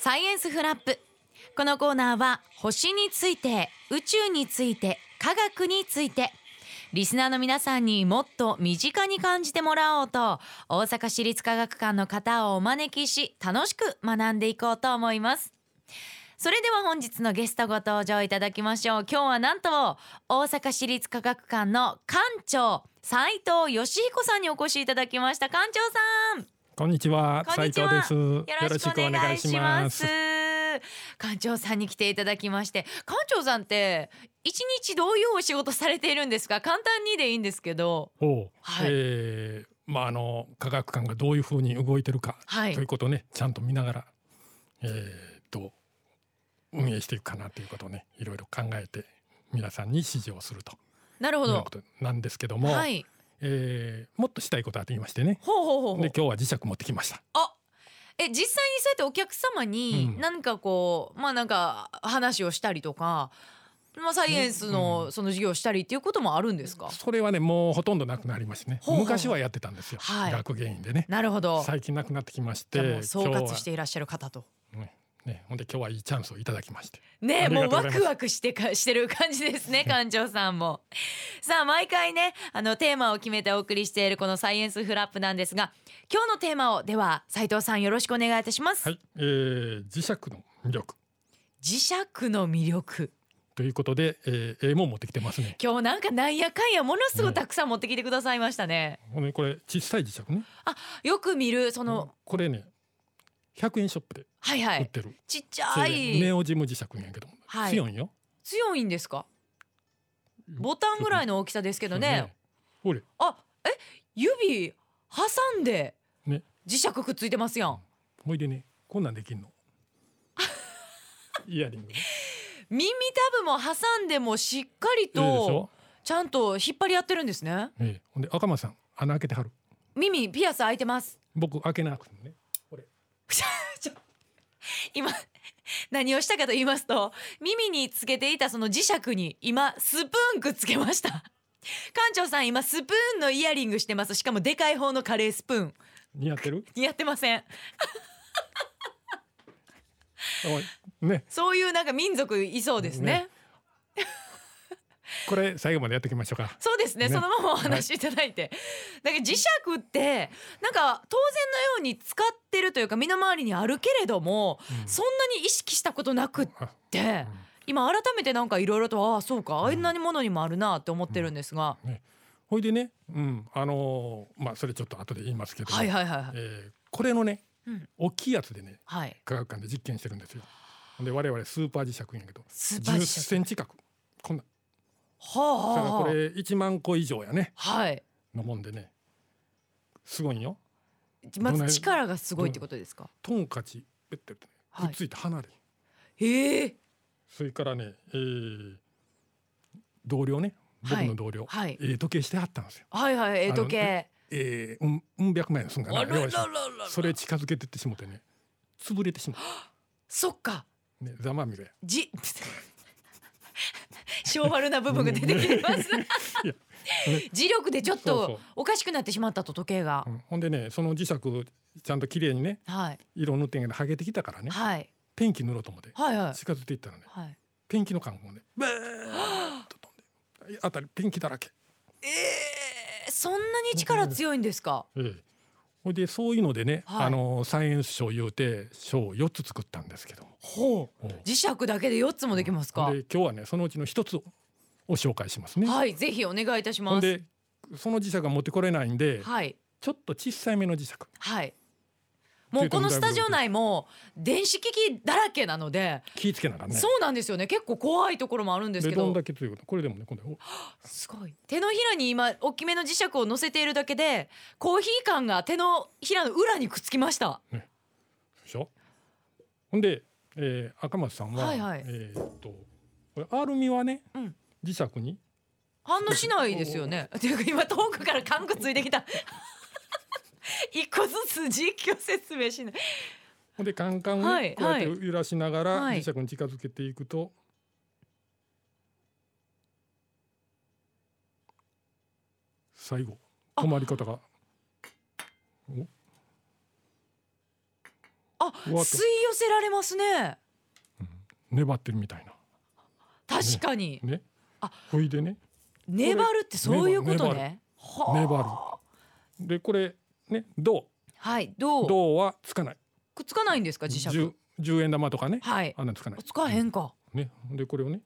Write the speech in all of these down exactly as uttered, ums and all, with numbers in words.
サイエンスフラップ。このコーナーは星について、宇宙について、科学について、リスナーの皆さんにもっと身近に感じてもらおうと、大阪市立科学館の方をお招きし、楽しく学んでいこうと思います。それでは本日のゲストご登場いただきましょう。今日はなんと大阪市立科学館の館長斉藤義彦さんにお越しいただきました。館長さん、 こんにちは、 こんにちは。 斉藤です。 よろしくお願いします。 よろしくお願いし館長さんに来ていただきまして、館長さんって一日どういうお仕事されているんですか？簡単にでいいんですけど。 おう、 はい、 えー、まああの科学館がどういうふうに動いてるか、 はい、 ということをねちゃんと見ながら、えー、と運営していくかなということをねいろいろ考えて皆さんに指示をすると。 なるほど。 いうことなんですけども、 はい、 えー、もっとしたいことあって言いましてね。 ほうほうほうほう。 で今日は磁石持ってきました。 あ、え、実際にそうやってお客様にうん何かこう、まあなんか話をしたりとか、まあ、サイエンスのその授業をしたりっていうこともあるんですか？ それはねもうほとんどなくなりましてね。 ほうほう昔はやってたんですよ、 はい、 学芸員でね。 なるほど。 最近なくなってきましじゃあもて、 う総括していらっしゃる方とねね、ほんで今日はいいチャンスをいただきましてねえ、もうワクワククしてかしてる感じですね館長さんも。さあ毎回ねあのテーマを決めてお送りしているこのサイエンスフラップなんですが、今日のテーマをでは斉藤さんよろしくお願いいたします。 はい、えー、磁石の魅力磁石の魅力ということで、えー、絵も持ってきてますね。 今日なんかなんやかんやものすごいたくさん持ってきてくださいましたね。 ほんでこれ小さい磁石ね。 あ、よく見るその、 これねひゃくえんショップではいはい、 売ってる、 ちっちゃいネオジム磁石やけど、はい、強いんよ。 強いんですか？ボタンぐらいの大きさですけどね。 ねほれ、 あ、え、指挟んでね、 磁石くっついてますやん。 ほいでねこんなんできんのイヤリングね。 耳たぶも挟んでもしっかりとちゃんと引っ張り合ってるんですね。 ええ、ほんで赤松さん穴開けてはる。 耳ピアス開いてます。 僕開けなくてもね。これ今何をしたかと言いますと、耳につけていたその磁石に今スプーンくっつけました。館長さん今スプーンのイヤリングしてます。しかもでかい方のカレースプーン似合ってる似合ってませんね、 そういうなんか民族いそうですね。 ねこれ最後までやっておきましょうか。 そうです ね, ねそのままお話しいただいて、はい、だから磁石ってなんか当然のように使ってるというか身の回りにあるけれども、うん、そんなに意識したことなくって、うん、今改めてなんかいろいろとああそうか、あんなにものにもあるなって思ってるんですが、 うんね、ほいでね、うん、あのー、まあそれちょっと後で言いますけど、 はいはいはい、 えー、これのね、うん、大きいやつでね、 はい、 科学館で実験してるんですよ。で我々スーパー磁石やけどじゅっセンチ角こんな、 はあはあ、 だからこれいちまんこ以上やね、 はい、 のもんでねすごいんよ。 まず力がすごいってことですか？ トンカチペッてやってねくっついて離れ、はい、 へえ。それからね、えー、同僚ね僕の同僚、はいはい、えー、時計してはったんですよ。 はいはい、えー、時計えー、うん、うん百万円すんかな。それ近づけてってしもてね潰れてしまうそっか、 ね、ざまみろやじ性悪な部分が出てきます、ね、磁力でちょっとおかしくなってしまったと時計が、 うん、ほんでねその磁石ちゃんと綺麗にね、はい、色塗ってんけど剥げてきたからね、はい、ペンキ塗ろうと思って、はいはい、近づいていったらね、はい、ペンキの缶もねブーッと飛んであたりペンキだらけ。 えー、そんなに力強いんですか？ ええ、ほいでそういうのでね、はい、あのサイエンス賞言うて賞をよっつ作ったんですけど、 ほう、磁石だけでよっつもできますか？ で今日はねそのうちのひとつを紹介しますね。 はい、ぜひお願いいたします。 ほんでその磁石が持ってこれないんで、はい、ちょっと小さいめの磁石、 はい、もうこのスタジオ内も電子機器だらけなので気ぃつけながらね。 そうなんですよね、結構怖いところもあるんですけど、 でどんだけということこれでもね今度すごい手のひらに今大きめの磁石を乗せているだけでコーヒー缶が手のひらの裏にくっつきました、ね、 でしょ。ほんで、えー、赤松さんは、はいはい、えー、っとこれアルミはね、うん、磁石に反応しないですよね。っていうか今遠くから缶くっついてきた一個ずつ実況説明しない。 ほんでカンカンを、ね、はい、こうやって揺らしながら磁石に近づけていくと、はい、最後止まり方がああ、吸い寄せられますね、 うん、粘ってるみたいな。 確かに、 ねね、あ、ほいでね、 粘るってそういうことね。 粘るで、これね、銅、 はい、銅銅はつかない。 くっつかないんですか、磁石。 10, じゅうえん玉とかね、 はい、 あんなつかない。 つかへんか、 うん、ね、でこれをね、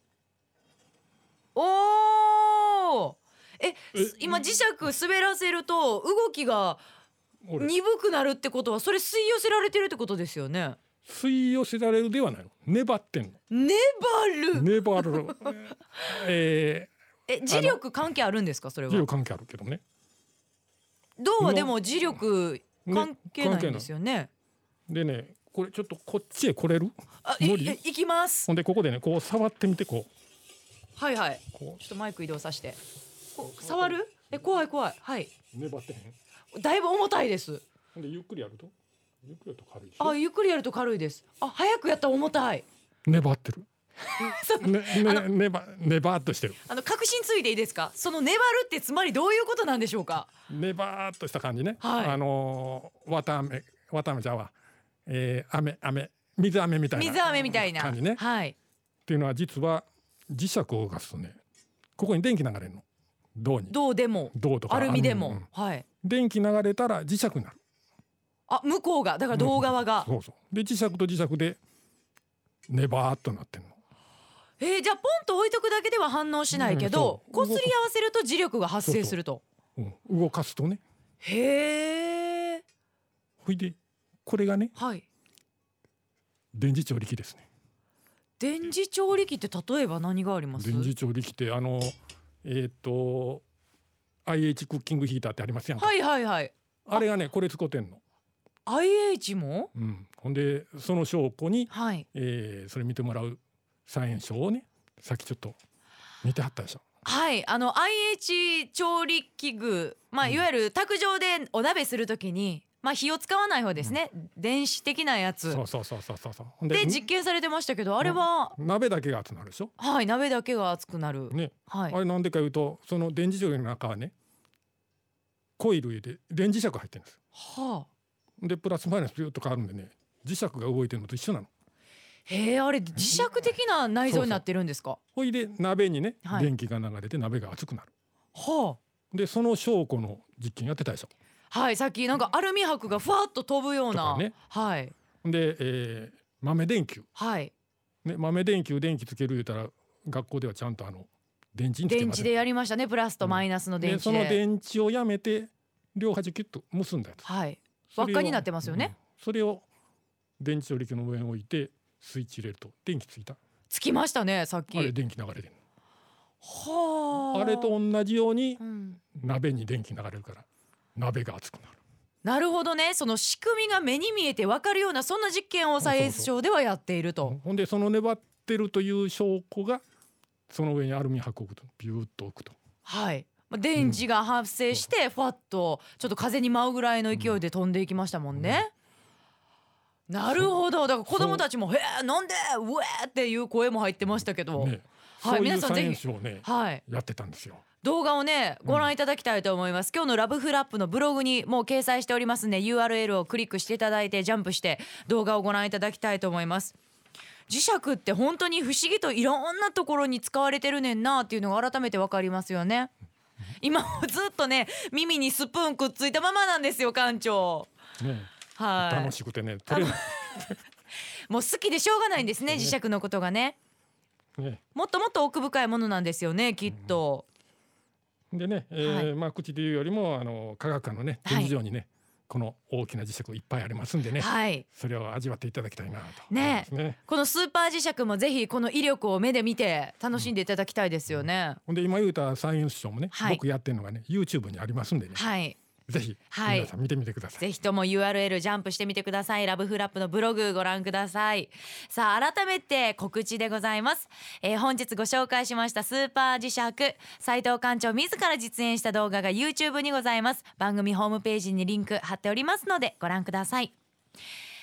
おー、え、今磁石滑らせると動きが鈍くなるってことは、それ吸い寄せられてるってことですよね。 吸い寄せられるではないの、粘ってんの。 粘る粘るえー、え、磁力関係あるんですか、それは。 磁力関係あるけどね。 銅はでも磁力関係ないんですよね。 でね、これちょっとこっちへ来れる？ あ、い、い、いきます。 ほんでここでね、こう触ってみて、こう、はいはい、こうちょっとマイク移動させて、こう触る？え、怖い怖い。はい、 粘ってへん。だいぶ重たいです。 ほんでゆっくりやると、ゆっくりやると軽いでしょ。 あ、ゆっくりやると軽いです。あ、早くやったら重たい。 粘ってるね、ね、ねば、ねばっとしてる。 あの、確信ついていいですか？その粘るってつまりどういうことなんでしょうか？ ねばっとした感じね。 はい、 あのー、わたあめ、わたあめちゃうわ。えー、飴、飴、水飴みたいな。 水飴みたいな感じね。 はい。 っていうのは実は磁石を動かすとね、ここに電気流れるの。銅に。 銅でも。 銅とかアルミでも。 うん、 はい。 電気流れたら磁石になる。 あ、向こうが、だから銅側が。 うん、そうそう。で磁石と磁石でねばーっとなってんの。 えー、じゃあポンと置いとくだけでは反応しないけど、こすり合わせると磁力が発生すると。 そうそう、うん、動かすとね。 へえ。 ほいでこれがね、 はい、 電磁調理器ですね。 電磁調理器って例えば何があります？ 電磁調理器ってあのえっと アイエイチ クッキングヒーターってありますやんか。 はいはいはい。 あれがね、これ使ってんの。 アイエイチ も？ うん。ほんでその証拠に、 はい、 えー、それ見てもらうサイエンショーをね、さっきちょっと見てはったでしょ。 はい、あの アイエイチ 調理器具、まあ、うん、いわゆる卓上でお鍋するときに、まあ、火を使わない方ですね、うん、電子的なやつ。 そうそうそうそうそう。 で実験されてましたけど、あれは鍋だけが熱くなるでしょ。 はい、鍋だけが熱くなるね、 はい、 あれなんでかいうと、その電磁調理の中はね、コイルで電磁石入ってるんです。はあ、でプラスマイナスピューッと変わるんでね、磁石が動いてるのと一緒なの。 へえ、あれ磁石的な内臓になってるんですか？ そうそう、ほいで鍋にね、はい、電気が流れて鍋が熱くなる。はあ、でその証拠の実験やってたでしょ。 はい、さっきなんかアルミ箔がふわっと飛ぶような、 ね、 はい、 で、えー、豆電球、 はいね、豆電球電気つける言うたら学校ではちゃんとあの電池につけます。 電池でやりましたね、プラスとマイナスの電池で、 うん、でその電池をやめて両端キュッと結んだやつ、 はい、輪っかになってますよね、 うん、それを電池調理器の上に置いてスイッチ入れると電気ついた。 つきましたね、さっき。 あれ電気流れてる。 はあ、 あれと同じように、うん、鍋に電気流れるから鍋が熱くなる。 なるほどね、その仕組みが目に見えて分かるような、そんな実験をサイエンスショーではやっていると。 そうそう、ほんでその粘ってるという証拠がその上にアルミ箔を置くと、ビューッと置くと、 はい、電磁が発生してファッとちょっと風に舞うぐらいの勢いで飛んでいきましたもんね、うん、なるほど。だから子供たちも「へえ、なんでうえ!」っていう声も入ってましたけど、ね、 はい、皆さんぜひ、ね、はい、やってたんですよ。 動画をねご覧いただきたいと思います、うん、今日のラブフラップのブログにもう掲載しておりますね。 ユーアールエル をクリックしていただいてジャンプして動画をご覧いただきたいと思います。磁石って本当に不思議といろんなところに使われてるねんなっていうのが改めて分かりますよね。今ずっとね耳にスプーンくっついたままなんですよ、館長、ね、はい、 楽しくてね取れないもう好きでしょうがないんですね、磁石のことが ね, ねもっともっと奥深いものなんですよね、きっと、 うん、でね、えーはい、まあ、口で言うよりもあの科学館のね展示場にね、はい、この大きな磁石いっぱいありますんでね、はい、それを味わっていただきたいなと思いますね。 ね、このスーパー磁石もぜひこの威力を目で見て楽しんでいただきたいですよね、 うん、で今言うたサイエンスショーもね、はい、僕やってるのがね YouTube にありますんでね、はい、ぜひ皆さん見てみてください、はい、 ぜひとも ユーアールエル ジャンプしてみてください。ラブフラップのブログご覧ください。さあ改めて告知でございます、えー、本日ご紹介しましたスーパー磁石、斉藤館長自ら実演した動画が YouTube にございます。番組ホームページにリンク貼っておりますのでご覧ください。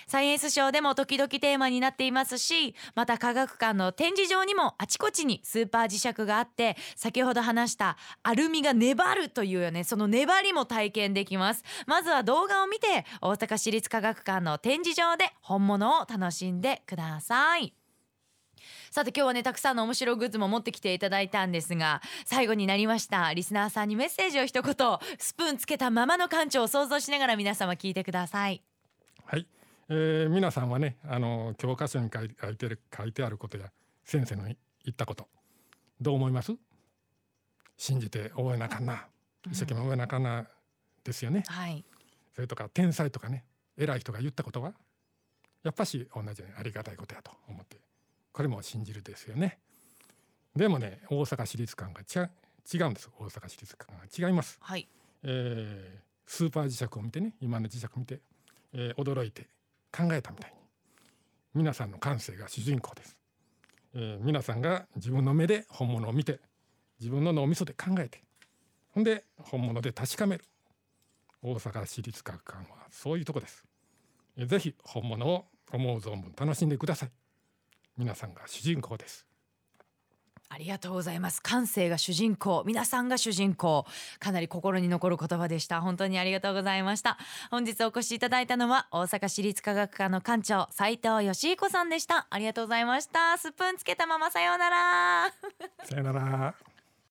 サイエンスショーでも時々テーマになっていますし、また科学館の展示場にもあちこちにスーパー磁石があって、先ほど話したアルミが粘るというよね、その粘りも体験できます。まずは動画を見て大阪市立科学館の展示場で本物を楽しんでください。さて今日はね、たくさんの面白グッズも持ってきていただいたんですが、最後になりました。リスナーさんにメッセージを一言。スプーンつけたままの館長を想像しながら皆様聞いてください。 はい、えー、皆さんはね、あの教科書に書いてる書いてあることや先生の言ったことどう思います？信じて覚えなあかんな、一生懸命覚えなあかんなですよね、 はい、 それとか天才とかね、偉い人が言ったことはやっぱし同じようにありがたいことやと思って、これも信じるですよね。でもね、大阪市立館が違う違うんです。大阪市立館が違います、 はい、 えー、スーパー磁石を見てね、今の磁石を見て、えー、驚いて考えたみたいに皆さんの感性が主人公です、えー、皆さんが自分の目で本物を見て、自分の脳みそで考えて、ほんで本物で確かめる。大阪市立科学館はそういうとこです。えー、ぜひ本物を思う存分楽しんでください。皆さんが主人公です。 ありがとうございます。感性が主人公、皆さんが主人公、かなり心に残る言葉でした。本当にありがとうございました。本日お越しいただいたのは大阪市立科学館の館長斉藤義彦さんでした。ありがとうございました。スプーンつけたままさようならさようなら。